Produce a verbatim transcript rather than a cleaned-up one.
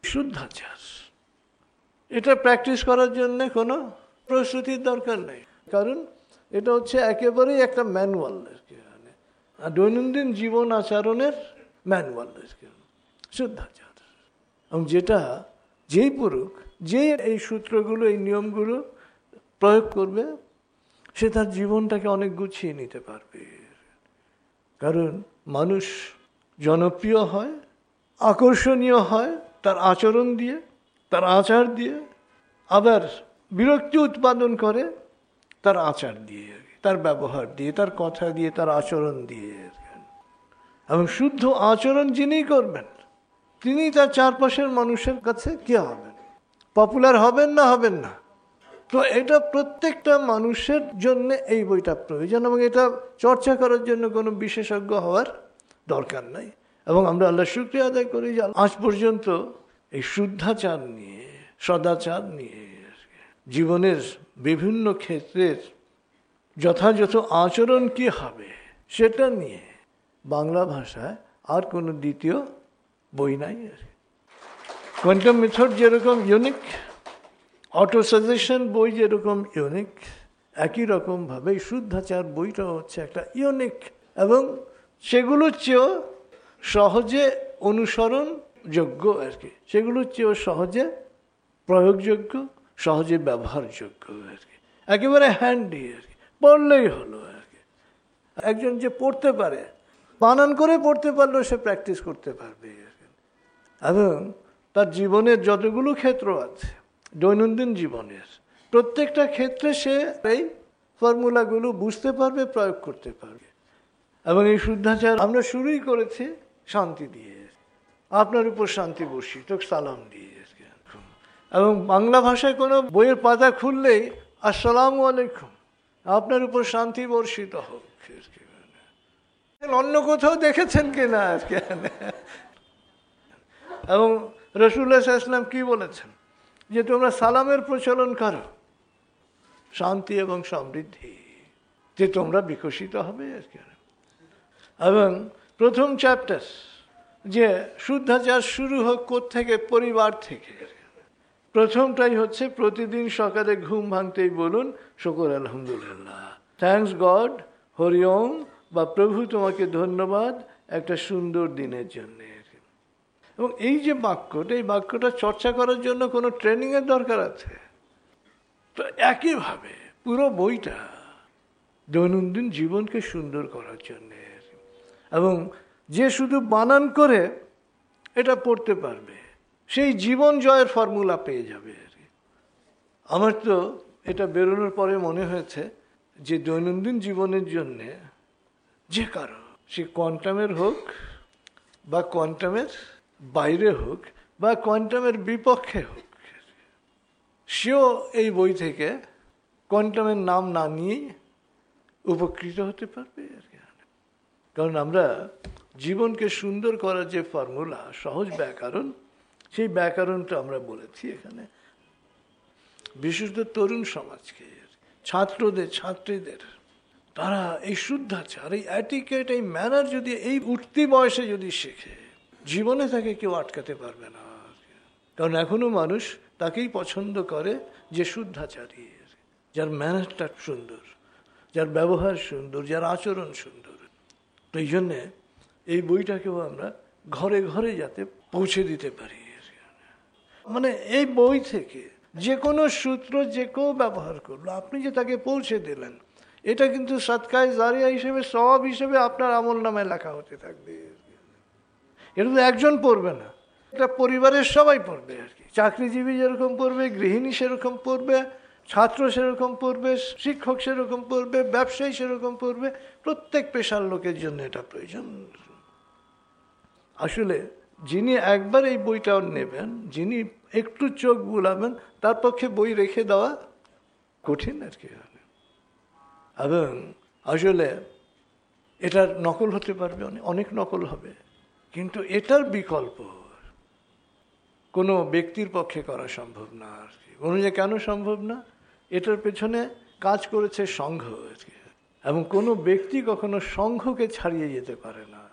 শুদ্ধাচার, এটা প্র্যাকটিস করার জন্য কোনো প্রস্তুতির দরকার নেই, কারণ এটা হচ্ছে একেবারেই একটা ম্যানুয়াল আর কি, দৈনন্দিন জীবন আচরণের ম্যানুয়াল আর কি, শুদ্ধাচার। এবং যেটা যেই পুরুষ যে এই সূত্রগুলো এই নিয়মগুলো প্রয়োগ করবে সে তার জীবনটাকে অনেক গুছিয়ে নিতে পারবে। কারণ মানুষ জনপ্রিয় হয়, আকর্ষণীয় হয় তার আচরণ দিয়ে, তার আচার দিয়ে, আবার বিরক্তি উৎপাদন করে তার আচার দিয়ে, তার ব্যবহার দিয়ে, তার কথা দিয়ে, তার আচরণ দিয়ে। এবং শুদ্ধ আচরণ যিনি করবেন তিনি তার চারপাশের মানুষের কাছে কি হবেন? পপুলার হবেন না হবেন না? তো এটা প্রত্যেকটা মানুষের জন্য এই বইটা প্রয়োজন, এবং এটা চর্চা করার জন্য কোনো বিশেষজ্ঞ হওয়ার দরকার নাই। এবং আমরা আল্লাহ শুকরিয়া আদায় করি যে আজ পর্যন্ত এই শুদ্ধাচার নিয়ে, সদাচার নিয়ে, জীবনের বিভিন্ন ক্ষেত্রের যথাযথ আচরণ কি হবে সেটা নিয়ে বাংলা ভাষায় আর কোনো দ্বিতীয় বই নাই। কোয়ান্টাম মেথড যেরকম ইউনিক, অটো সাজেশন বই যেরকম ইউনিক, একই রকমভাবে শুদ্ধাচার বইটা হচ্ছে একটা ইউনিক এবং সেগুলোর চেয়েও সহজে অনুসরণযোগ্য আর কি, সেগুলোর চেয়েও সহজে প্রয়োগযোগ্য, সহজে ব্যবহারযোগ্য আর কি, একেবারে হ্যান্ডি আর কি, পড়লেই হলো আর কি। একজন যে পড়তে পারে, বানান করে পড়তে পারলেও সে প্র্যাকটিস করতে পারবে আর কি। এবং তার জীবনের যতগুলো ক্ষেত্র আছে দৈনন্দিন জীবনের, প্রত্যেকটা ক্ষেত্রে সে এই ফর্মুলাগুলো বুঝতে পারবে, প্রয়োগ করতে পারবে। এবং এই শুদ্ধাচার আমরা শুরুই করেছি শান্তি দিয়ে, আপনার উপর শান্তি বর্ষিত সালাম দিয়ে। এবং বাংলা ভাষায় কোনো বইয়ের পাতা খুললেই আসসালামু আলাইকুম, আপনার উপর শান্তি বর্ষিত হোক। অন্য কোথাও দেখেছেন কিনা আজকে? এবং রাসূলুল্লাহ সাল্লাল্লাহু আলাইহি ওয়াসাল্লাম কি বলেছেন? যে তোমরা সালামের প্রচলন করো, শান্তি এবং সমৃদ্ধি যে তোমরা বিকশিত হবে আর কি। এবং প্রথম চ্যাপ্টার যে শুদ্ধাচার শুরু হোক কোত্থেকে? পরিবার থেকে। প্রথমটাই হচ্ছে প্রতিদিন সকালে ঘুম ভাঙতেই বলুন শুকর আলহামদুলিল্লাহ, থ্যাঙ্কস গড, হরি ওম, বা প্রভু তোমাকে ধন্যবাদ একটা সুন্দর দিনের জন্য। এবং এই যে বাক্যটা, এই বাক্যটা চর্চা করার জন্য কোনো ট্রেনিংয়ের দরকার আছে? তো একইভাবে পুরো বইটা দৈনন্দিন জীবনকে সুন্দর করার জন্যে। এবং যে শুধু বানান করে এটা পড়তে পারবে সেই জীবন জয়ের ফর্মুলা পেয়ে যাবে। আমার তো এটা বেরোনোর পরে মনে হয়েছে যে দৈনন্দিন জীবনের জন্যে যে কারো, সে কোয়ান্টামের হোক বা কোয়ান্টামের বাইরে হোক বা কোয়ান্টামের বিপক্ষে হোক, সেও এই বই থেকে কোয়ান্টামের নাম না নিয়েই উপকৃত হতে পারবে আর কি। কারণ আমরা জীবনকে সুন্দর করার যে ফর্মুলা, সহজ ব্যাকরণ, সেই ব্যাকরণটা আমরা বলেছি এখানে বিশেষত তরুণ সমাজকে, ছাত্রদের, ছাত্রীদের, তারা এই শুদ্ধাচার, এই অ্যাটিকেট, এই ম্যানার যদি এই উঠতি বয়সে যদি শেখে, জীবনে তাকে কেউ আটকাতে পারবে না। কারণ এখনো মানুষ তাকেই পছন্দ করে যে শুদ্ধাচারী, যার ম্যানারটা সুন্দর, যার ব্যবহার সুন্দর, যার আচরণ সুন্দর। তো এই জন্যে এই বইটাকেও আমরা ঘরে ঘরে যাতে পৌঁছে দিতে পারি। মানে এই বই থেকে যে কোনো সূত্র যে কেউ ব্যবহার করলো, আপনি যে তাকে পৌঁছে দিলেন, এটা কিন্তু সদকায়ে জারিয়া হিসেবে, সওয়াব হিসেবে আপনার আমল নামায় লেখা হতে থাকবে। এটা তো একজন পড়বে না, এটা পরিবারের সবাই পড়বে আর কি। চাকরিজীবী যেরকম পড়বে, গৃহিণী সেরকম পড়বে, ছাত্র সেরকম পড়বে, শিক্ষক সেরকম পড়বে, ব্যবসায়ী সেরকম পড়বে, প্রত্যেক পেশার লোকের জন্য এটা প্রয়োজন। আসলে যিনি একবার এই বইটা নেবেন, যিনি একটু চোখ বুলাবেন, তার পক্ষে বই রেখে দেওয়া কঠিন আর কি। এবং আসলে এটার নকল হতে পারবে, অনেক নকল হবে, কিন্তু এটার বিকল্প কোনো ব্যক্তির পক্ষে করা সম্ভব না আর কি। অনুযায়ী কেন সম্ভব না? এটার পেছনে কাজ করেছে সংঘ আর কি। এবং কোনো ব্যক্তি কখনো সংঘকে ছাড়িয়ে যেতে পারে না।